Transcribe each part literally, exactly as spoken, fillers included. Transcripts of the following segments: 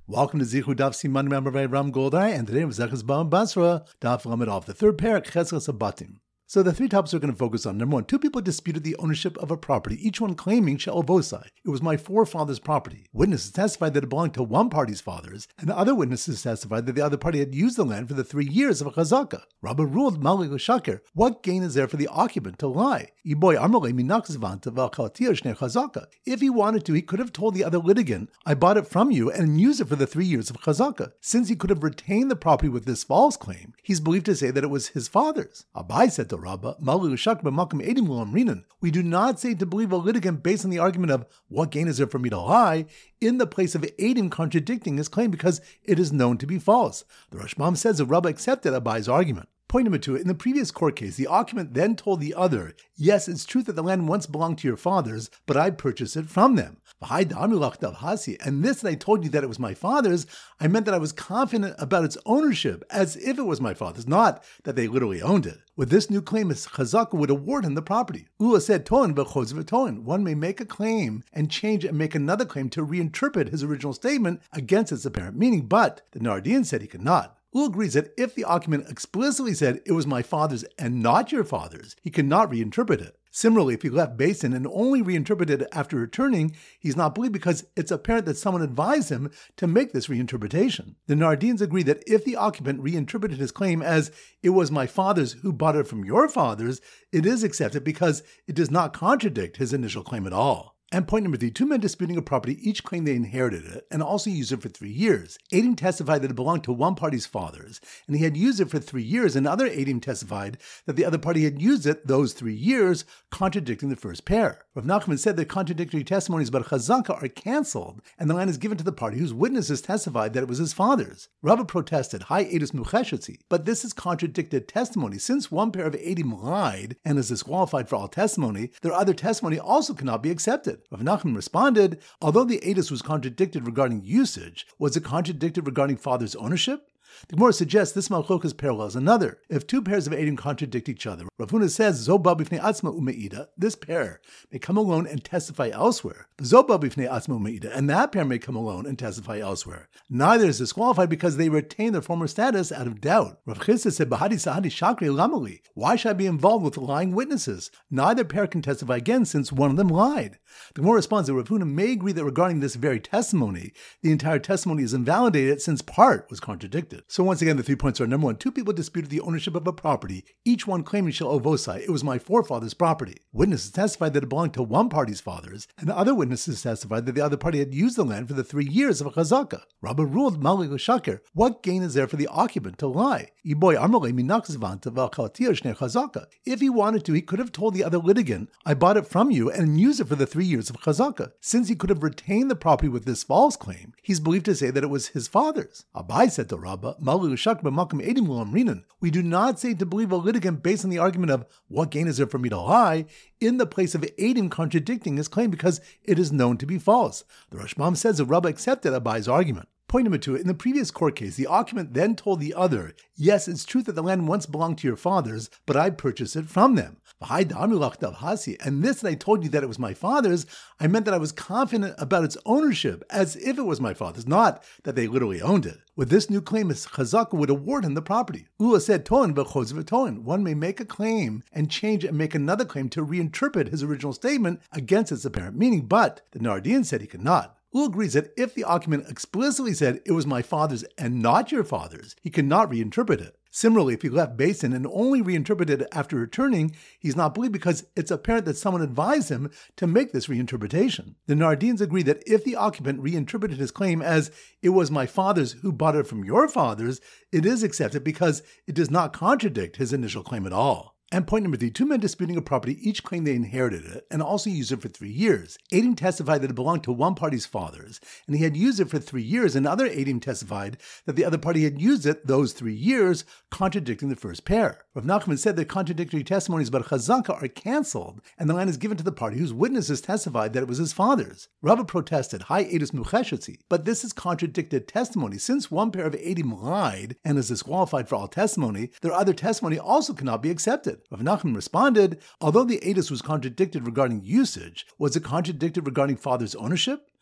Welcome to Zichu Daf Siman Memorei Ram Goldai, and today was Zechus Bam Basra, Daf Lamed Off, the third parak, Cheskas Abatim. So the three topics we're going to focus on. Number one, two people disputed the ownership of a property, each one claiming She'el Vosai. It was my forefather's property. Witnesses testified that it belonged to one party's fathers, and the other witnesses testified that the other party had used the land for the three years of a chazaka. Rabba ruled Malik Shaker, what gain is there for the occupant to lie? If he wanted to, he could have told the other litigant, I bought it from you and used it for the three years of chazaka. Since he could have retained the property with this false claim, he's believed to say that it was his father's. Abai said to Rabba, we do not say to believe a litigant based on the argument of what gain is there for me to lie in the place of Adim contradicting his claim because it is known to be false. The Rashbam says that Rabba accepted Abai's argument. Point number two, in the previous court case, the occupant then told the other, yes, it's true that the land once belonged to your fathers, but I purchased it from them. And this that I told you that it was my father's, I meant that I was confident about its ownership, as if it was my father's, not that they literally owned it. With this new claim, his chazaka would award him the property. Ula said, Toin b'chos v'toin. One may make a claim and change and make another claim to reinterpret his original statement against its apparent meaning, but the Nardian said he could not. Ul agrees that if the occupant explicitly said it was my father's and not your father's, he cannot reinterpret it. Similarly, if he left Basin and only reinterpreted it after returning, he's not believed because it's apparent that someone advised him to make this reinterpretation. The Nardians agree that if the occupant reinterpreted his claim as it was my father's who bought it from your father's, it is accepted because it does not contradict his initial claim at all. And point number three, two men disputing a property each claimed they inherited it and also used it for three years. Adim testified that it belonged to one party's fathers, and he had used it for three years, and other Adim testified that the other party had used it those three years, contradicting the first pair. Rav Nachman said that contradictory testimonies about chazaka are cancelled, and the land is given to the party whose witnesses testified that it was his father's. Rava protested, Hi Edus Mucheshetzi, but this is contradicted testimony. Since one pair of Adim lied and is disqualified for all testimony, their other testimony also cannot be accepted. Rav Nachman responded, although the Edus was contradicted regarding usage, was it contradicted regarding father's ownership? The Gemara suggests this malchokas parallels another. If two pairs of Adim contradict each other, Rav Huna says, Zo ba b'fnei atzma u'me'ida, this pair may come alone and testify elsewhere. Zo ba b'fnei atzma u'me'ida, and that pair may come alone and testify elsewhere. Neither is disqualified because they retain their former status out of doubt. Rav Chisda said, Bahadi sahadi shakri lamali. Why should I be involved with lying witnesses? Neither pair can testify again since one of them lied. The Gemara responds that Rav Huna may agree that regarding this very testimony, the entire testimony is invalidated since part was contradicted. So once again, the three points are, number one, two people disputed the ownership of a property, each one claiming She'el Vosai, it was my forefather's property. Witnesses testified that it belonged to one party's fathers, and the other witnesses testified that the other party had used the land for the three years of a chazaka. Rabba ruled Malik Shaker, what gain is there for the occupant to lie? If he wanted to, he could have told the other litigant, I bought it from you and used it for the three years of chazaka. Since he could have retained the property with this false claim, he's believed to say that it was his father's. Abai said to Rabba, we do not say to believe a litigant based on the argument of what gain is there for me to lie in the place of Adim contradicting his claim because it is known to be false. The Rashbam says that Rabba accepted Abai's argument. Point number two, in the previous court case, the occupant then told the other, yes, it's true that the land once belonged to your fathers, but I purchased it from them. And this that I told you that it was my father's, I meant that I was confident about its ownership, as if it was my father's, not that they literally owned it. With this new claim, his chazaka would award him the property. Ula said, Toin b'chos v'toin. One may make a claim and change and make another claim to reinterpret his original statement against its apparent meaning, but the Nardian said he could not. Ul agrees that if the occupant explicitly said it was my father's and not your father's, he cannot reinterpret it. Similarly, if he left Basin and only reinterpreted it after returning, he's not believed because it's apparent that someone advised him to make this reinterpretation. The Nardians agree that if the occupant reinterpreted his claim as it was my father's who bought it from your father's, it is accepted because it does not contradict his initial claim at all. And point number three, two men disputing a property each claimed they inherited it and also used it for three years. Adim testified that it belonged to one party's fathers, and he had used it for three years, and other Adim testified that the other party had used it those three years, contradicting the first pair. Rav Nachman said that contradictory testimonies about chazaka are cancelled, and the land is given to the party whose witnesses testified that it was his father's. Rava protested, Hi Edus Mucheshetzi, but this is contradicted testimony. Since one pair of Adim lied and is disqualified for all testimony, their other testimony also cannot be accepted. Rav Nachman responded, although the Edus was contradicted regarding usage, was it contradicted regarding father's ownership?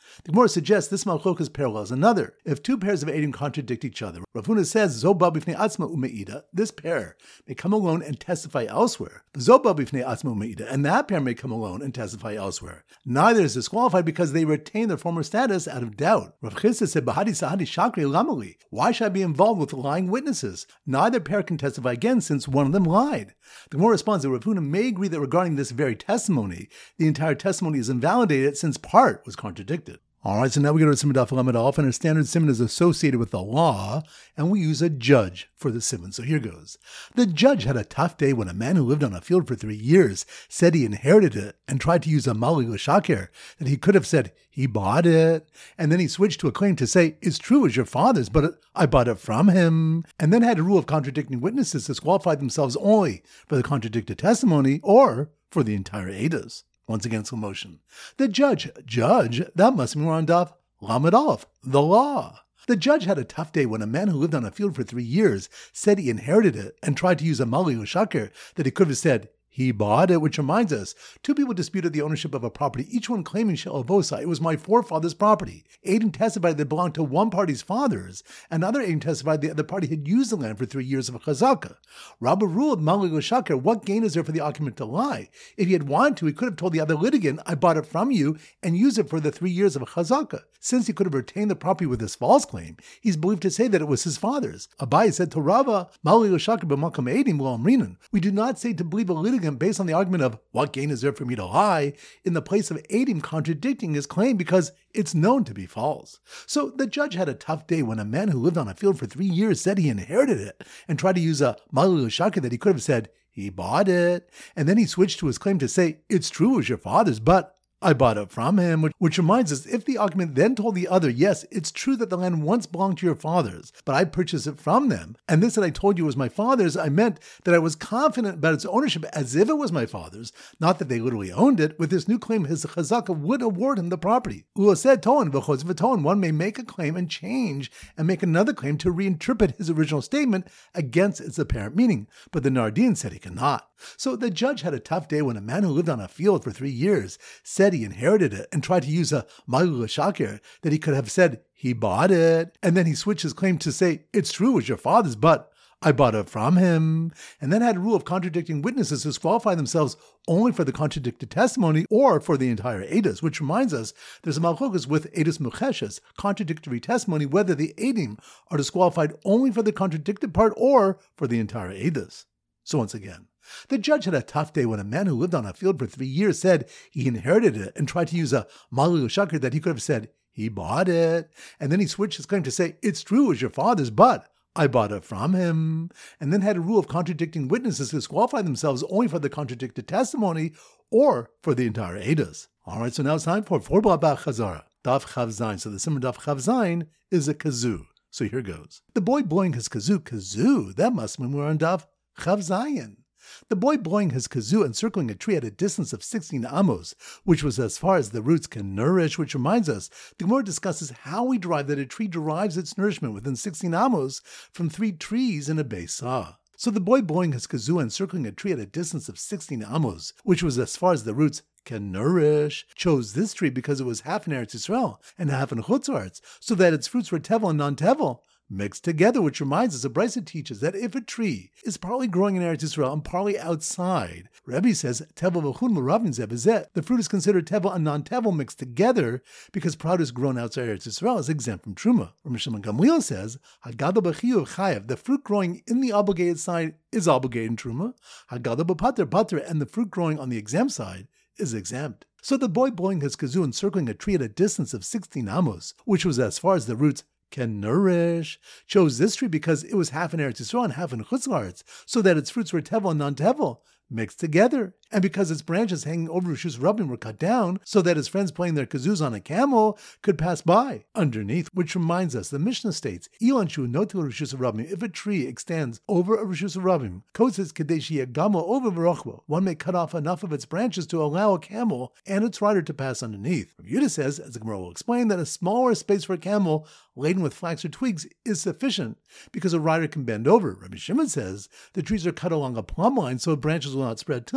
The Gemara suggests this malchokas parallels another. If two pairs of Eidim contradict each other, Rav Huna says, Zo ba b'fnei atzma u'me'ida, this pair may come alone and testify elsewhere. Zo ba b'fnei atzma u'me'ida, and that pair may come alone and testify elsewhere. Neither is disqualified because they retain their former status out of doubt. Rav Chisda said, Bahadi sahadi shakri lamali. Why should I be involved with lying witnesses? Neither pair can testify again since one of them lied. The Gemara responds that Rav Huna may agree that regarding this very testimony, the entire testimony is invalidated since part was contradicted. All right, so now we go to Siman Daf Lamed Aleph, and our standard siman is associated with the law, and we use a judge for the siman. So here goes. The judge had a tough day when a man who lived on a field for three years said he inherited it and tried to use a mali l'shaker, that he could have said he bought it, and then he switched to a claim to say, it's true, it's your father's, but I bought it from him, and then had a rule of contradicting witnesses disqualify themselves only for the contradicted testimony or for the entire Eidos. Once again, slow motion. The judge, judge, that must mean we're on Daf Lamed Aleph, the law. The judge had a tough day when a man who lived on a field for three years said he inherited it and tried to use a mali l'shaker, that he could have said he bought it, which reminds us, two people disputed the ownership of a property, each one claiming she'avosa, it was my forefather's property. Eidim testified that it belonged to one party's fathers, and another Eidim testified the other party had used the land for three years of a chazaka. Rabba ruled, mali l'shaker, what gain is there for the occupant to lie? If he had wanted to, he could have told the other litigant, I bought it from you, and used it for the three years of a chazaka. Since he could have retained the property with his false claim, he's believed to say that it was his father's. Abai said to Rava, mali l'shaker b'makam Eidim lo amrinan. We do not say to believe a litigant based on the argument of what gain is there for me to lie in the place of Eidim contradicting his claim because it's known to be false. So the judge had a tough day when a man who lived on a field for three years said he inherited it and tried to use a mali l'shaker that he could have said he bought it, and then he switched to his claim to say it's true, it was your father's, but I bought it from him, which, which reminds us, if the argument then told the other, yes, it's true that the land once belonged to your fathers, but I purchased it from them, and this that I told you was my father's, I meant that I was confident about its ownership as if it was my father's, not that they literally owned it. With this new claim, his chazaka would award him the property. Ula said, Toan, v'chos v'toan, one may make a claim and change and make another claim to reinterpret his original statement against its apparent meaning, but the Nardin said he cannot. So the judge had a tough day when a man who lived on a field for three years said he inherited it and tried to use a mali l'shaker, that he could have said he bought it, and then he switched his claim to say it's true, it was your father's, but I bought it from him, and then had a rule of contradicting witnesses disqualify themselves only for the contradicted testimony or for the entire Eidos, which reminds us there's a malchokas with Eidos mucheshes, contradictory testimony, whether the Eidim are disqualified only for the contradicted part or for the entire Eidos. So once again, the judge had a tough day when a man who lived on a field for three years said he inherited it and tried to use a mali l'shaker that he could have said he bought it, and then he switched his claim to say it's true, it was your father's, but I bought it from him, and then had a rule of contradicting witnesses disqualify themselves only for the contradicted testimony or for the entire Eidos. All right, so now it's time for four Blabach Chazara, Daf Chav Zayin. So the Siman Daf Chav Zayin is a kazoo. So here goes. The boy blowing his kazoo, kazoo, that must mean we're on Daf Chav Zayin. The boy blowing his kazoo and circling a tree at a distance of sixteen amos, which was as far as the roots can nourish, which reminds us, the Gemara discusses how we derive that a tree derives its nourishment within sixteen amos from three trees in a Beisah. So the boy blowing his kazoo and circling a tree at a distance of sixteen amos, which was as far as the roots can nourish, chose this tree because it was half in Eretz Yisrael and half in Chutz La'aretz, so that its fruits were tevel and non-tevel, mixed together, which reminds us, the Brisa teaches that if a tree is partly growing in Eretz Yisrael and partly outside, Rebbe says, tevel v'chun l'ravin zeh b'zeh, the fruit is considered tevel and non-tevel mixed together because produce grown outside Eretz Yisrael is exempt from truma. Rav Shimon Gamliel says, hagadol b'chiyuv chayav, the fruit growing in the obligated side is obligated in truma, hagadol b'pater pater, and the fruit growing on the exempt side is exempt. So the boy blowing his kazoo and circling a tree at a distance of sixteen amos, which was as far as the roots can nourish, chose this tree because it was half in Eretz Yisrael and half in Chutz La'aretz, so that its fruits were tevel and non-tevel, mixed together, and because its branches hanging over Rishus Rabbim were cut down, so that his friends playing their kazoos on a camel could pass by underneath, which reminds us, the Mishnah states, Ilan shu notil Rishus Rabbim, if a tree extends over a Rishus Rabbim, kotzes kadeshi yagamo over v'rochbo, one may cut off enough of its branches to allow a camel and its rider to pass underneath. Rav Yehuda says, as the Gemara will explain, that a smaller space for a camel laden with flax or twigs is sufficient because a rider can bend over. Rabbi Shimon says the trees are cut along a plumb line so branches will not spread tumah,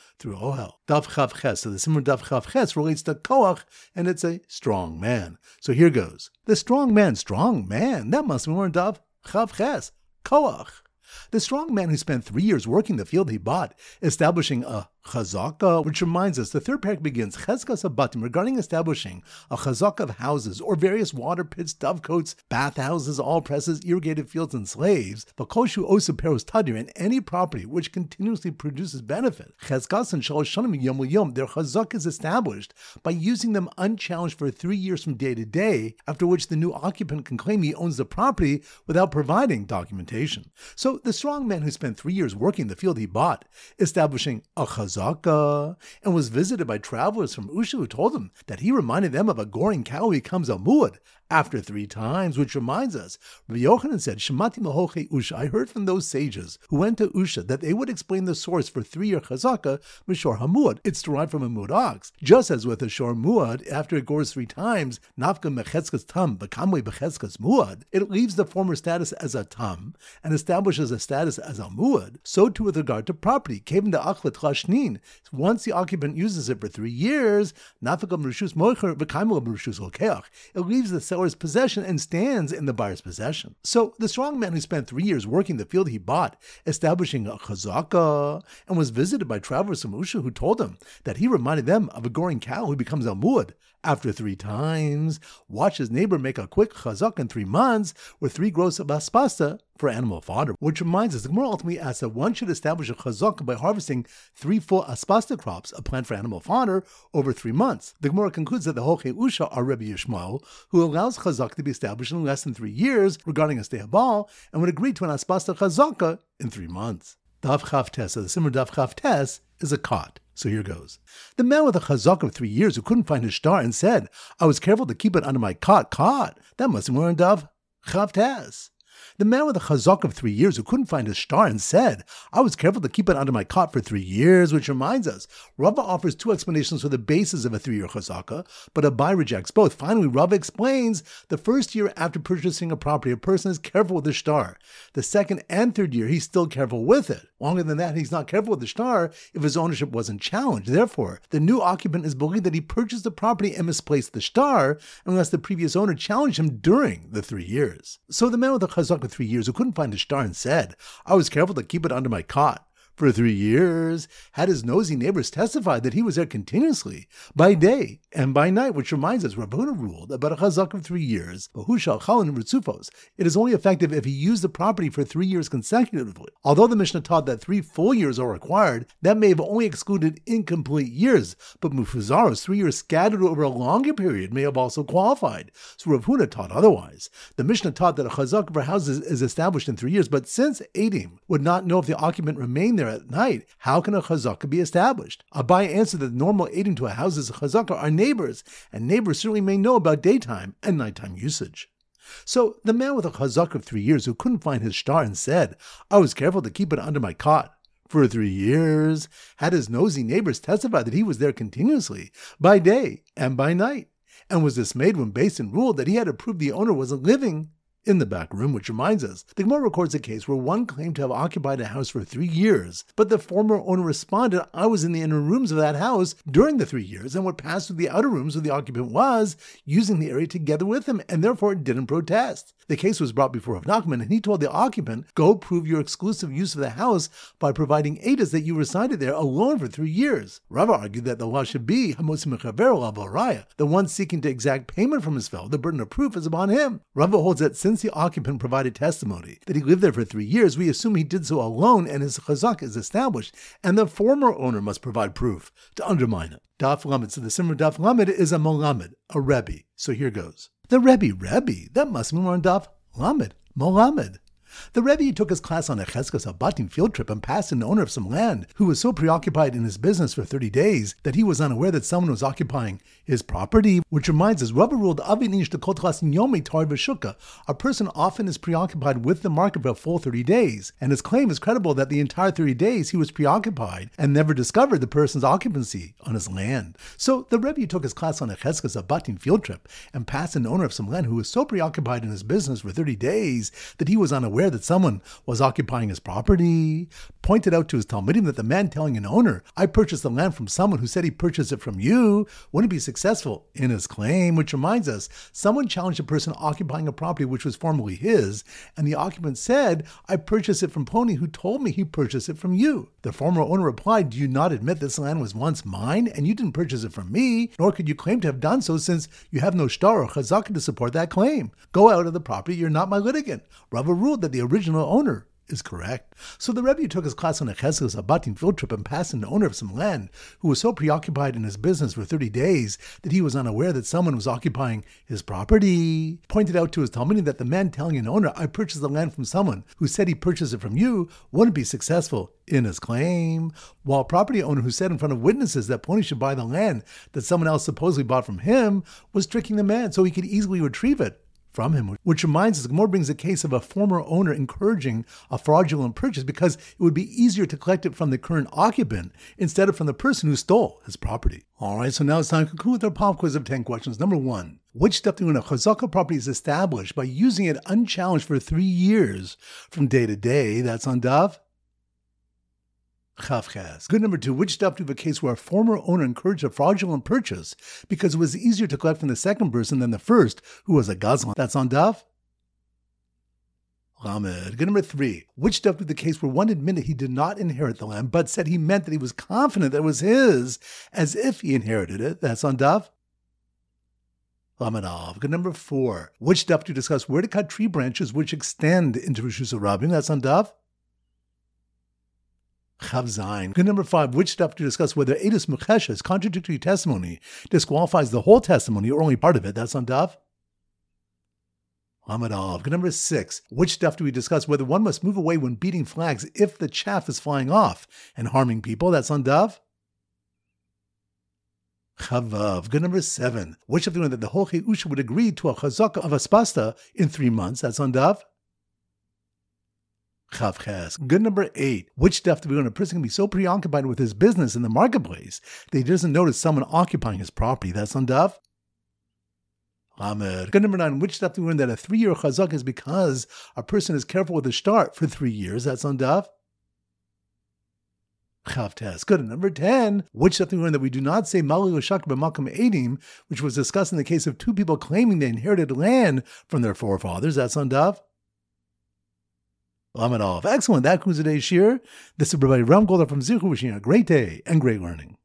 through Ohel. Daf Chav Ches. So the Simmer Daf Chav Ches relates to Koach, and it's a strong man. So here goes. The strong man, strong man. That must be more Daf Chav Ches. Koach. The strong man who spent three years working the field he bought, establishing a chazaka, which reminds us, the third parak begins, Cheskas Abatim, regarding establishing a chazaka of houses, or various water pits, dovecotes, bathhouses, all presses, irrigated fields, and slaves, Vakoshu Osu Peros Tadir, and any property which continuously produces benefit. Cheskas and Shalosh Shanim Yom Yom, their chazaka is established by using them unchallenged for three years from day to day, after which the new occupant can claim he owns the property without providing documentation. So the strong man who spent three years working the field he bought, establishing a chazaka, and was visited by travelers from Usha who told him that he reminded them of a goring cow who becomes a muad after three times, which reminds us, Rabbi Yochanan said, Shemati Mahoche Usha, I heard from those sages who went to Usha that they would explain the source for three-year chazaka, Mishor Hamuad. It's derived from a muad ox. Just as with a shor muad, after it gores three times, Nafka Mecheskas Tam, Bakamwe Becheskas Muad, it leaves the former status as a tam and establishes a status as a muad. So too with regard to property, Kevin de Achlet Chashnin. Once the occupant uses it for three years, Nafka Mrushus Moicher, Bakamwe Mrushus Lokeach, it leaves the seller's possession and stands in the buyer's possession. So the strong man who spent three years working the field he bought, establishing a chazaka, and was visited by travelers from Usha who told him that he reminded them of a goring cow who becomes a muad after three times, watch his neighbor make a quick chazak in three months, with three gross of aspasta for animal fodder. Which reminds us, the Gemara ultimately asks that one should establish a chazak by harvesting three full aspasta crops, a plant for animal fodder, over three months. The Gemara concludes that the Hoche Usha are Rebbe Yishmael, who allows chazak to be established in less than three years regarding a stehabal, and would agree to an aspasta chazaka in three months. Daf Chav Tes, so the Simmer Daf Chav Tes is a cot. So here goes. The man with a chazak of three years who couldn't find his star and said, I was careful to keep it under my cot, cot. That must be more in Daf Chav Tes. The man with a chazak of three years who couldn't find his star and said, I was careful to keep it under my cot for three years, which reminds us, Rava offers two explanations for the basis of a three-year chazaka, but Abai rejects both. Finally, Rava explains, the first year after purchasing a property, a person is careful with the star. The second and third year, he's still careful with it. Longer than that, he's not careful with the star if his ownership wasn't challenged. Therefore, the new occupant is believed that he purchased the property and misplaced the star, unless the previous owner challenged him during the three years. So the man with a chazak of three years who couldn't find his star and said, I was careful to keep it under my cot for three years, had his nosy neighbors testified that he was there continuously, by day and by night, which reminds us, Rav Huna ruled about a chazak of three years, it is only effective if he used the property for three years consecutively. Although the Mishnah taught that three full years are required, that may have only excluded incomplete years, but Mufuzaros, three years scattered over a longer period, may have also qualified. So Rav Huna taught otherwise. The Mishnah taught that a chazak for houses is established in three years, but since Eidim would not know if the occupant remained there at night, how can a chazaka be established? Abai answered that the normal aiding to a house's chazaka are neighbors, and neighbors certainly may know about daytime and nighttime usage. So the man with a chazaka of three years who couldn't find his star and said, I was careful to keep it under my cot for three years, had his nosy neighbors testify that he was there continuously, by day and by night, and was dismayed when Basin ruled that he had to prove the owner wasn't living in the back room, which reminds us, the Gemara records a case where one claimed to have occupied a house for three years, but the former owner responded, I was in the inner rooms of that house during the three years and would pass through the outer rooms where the occupant was, using the area together with him, and therefore didn't protest. The case was brought before Rav Nachman, and he told the occupant, go prove your exclusive use of the house by providing edus that you resided there alone for three years. Rava argued that the law should be, the one seeking to exact payment from his fellow, the burden of proof is upon him. Rava holds that since the occupant provided testimony that he lived there for three years, we assume he did so alone and his chazak is established, and the former owner must provide proof to undermine it. Daf Lamed, so the Simmer Daf Lamed is a Molamed, a Rebbe. So here goes. The Rebbe, Rebbe, that must be more on Daf Lamed, Molamed. The Rebbe took his class on a Cheskas Abatim field trip and passed an owner of some land who was so preoccupied in his business for thirty days that he was unaware that someone was occupying his property, which reminds us, Rabbi ruled Avinish to Kotras Yomi Tar V'Shuka. A person often is preoccupied with the market for a full thirty days, and his claim is credible that the entire thirty days he was preoccupied and never discovered the person's occupancy on his land. So the Rebbe took his class on a Cheskas Abatim field trip and passed an owner of some land who was so preoccupied in his business for thirty days that he was unaware unaware that someone was occupying his property, pointed out to his Talmudim that the man telling an owner, I purchased the land from someone who said he purchased it from you, wouldn't be successful in his claim, which reminds us, someone challenged a person occupying a property which was formerly his, and the occupant said, I purchased it from Pony, who told me he purchased it from you. The former owner replied, do you not admit this land was once mine, and you didn't purchase it from me, nor could you claim to have done so since you have no shtar or chazaka to support that claim. Go out of the property, you're not my litigant. Rava ruled that the original owner is correct. So the Rebbe took his class on a Chesed, a Batim field trip, and passed an owner of some land who was so preoccupied in his business for thirty days that he was unaware that someone was occupying his property. Pointed out to his Talmudim that the man telling an owner, I purchased the land from someone who said he purchased it from you, wouldn't be successful in his claim. While property owner who said in front of witnesses that Pony should buy the land that someone else supposedly bought from him was tricking the man so he could easily retrieve it from him, which reminds us, Gemara brings a case of a former owner encouraging a fraudulent purchase because it would be easier to collect it from the current occupant instead of from the person who stole his property. All right, so now it's time to conclude with our pop quiz of ten questions. Number one, which step when a chazaka property is established by using it unchallenged for three years from day to day? That's on Dav. Chavches. Good number two, which step to a case where a former owner encouraged a fraudulent purchase because it was easier to collect from the second person than the first, who was a gazlan? That's on Dav. Lamed. Good number three, which step to the case where one admitted he did not inherit the land, but said he meant that he was confident that it was his, as if he inherited it? That's on Dav. Lamed. Good number four, which step to discuss where to cut tree branches which extend into Rishus HaRabim? That's on Dav. Chav Zayin. Good number five, which step to discuss whether Edus Mecheshes, contradictory testimony, disqualifies the whole testimony or only part of it? That's on Dav. Lamed Aleph. Good number six, which step do we discuss whether one must move away when beating flags if the chaff is flying off and harming people? That's on Dav. Chavav. Good number seven, which of the that the whole Cheusha would agree to a chazaka of aspasta in three months? That's on Dav. Chavches. Good number eight, which step to be when a person can be so preoccupied with his business in the marketplace that he doesn't notice someone occupying his property? That's on Dav. Lamed. Good number nine, which step to learn that a three-year chazak is because a person is careful with the start for three years? That's on Dav. Chavtes. Good. Number ten, which step to learn that we do not say Mali L'Shak B'Makam Edim, which was discussed in the case of two people claiming they inherited land from their forefathers? That's on Dav. Lamed Aleph. Excellent. That concludes today's shir. This is Rabbi Ram Golder from Zichu, wishing you a great day and great learning.